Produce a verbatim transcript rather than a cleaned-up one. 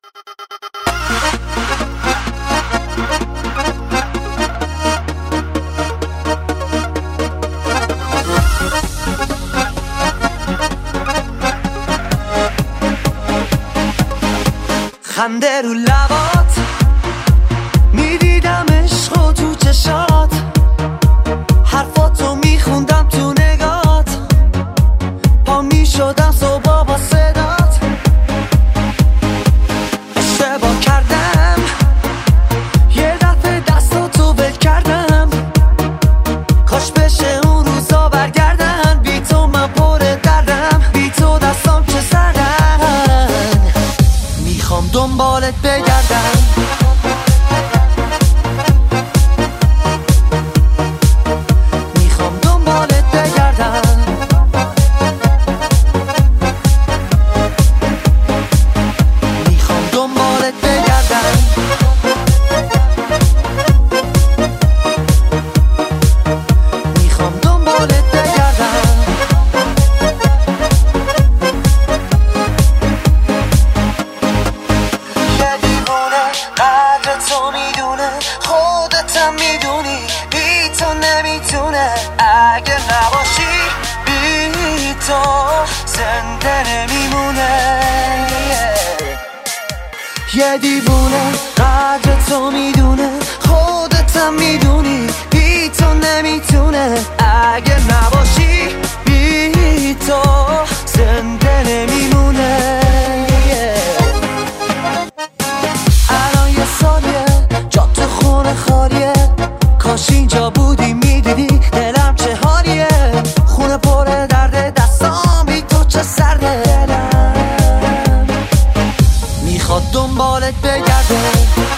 خنده رو لبات میدیدم عشق و تو چشات، حرفاتو میخوندم تو نگات، پا میشدم صبح با صدات. اشتباه کردم یه دفعه دستاتو ول کردم، کاش بشه اون روزا برگردن. بی تو من پر دردم، بی تو دستام چه سردن، میخوام دنبالت بگردم. میخوام دنبالت بگردم. میخوام دنبالت بگردم. میخوام دنبالت بگردم. یه دیوونه قدر تو میدونه، خودتم میدونی بی تو نمیتونه. اگه نباشی بی تو زنده نمیمونه. یه دیوونه قدر تو میدونه، خودتم میدونی بی تو نمیتونه. اگه نباشی بی تو زنده نمیمونه. الان یه سالیه جا تو خونه خالیه، کاش اینجا بودی میدیدی دلم چه حالیه. خونه پر درده، دستام بی تو چه سرده. دلم میخواد دنبالت بگرده.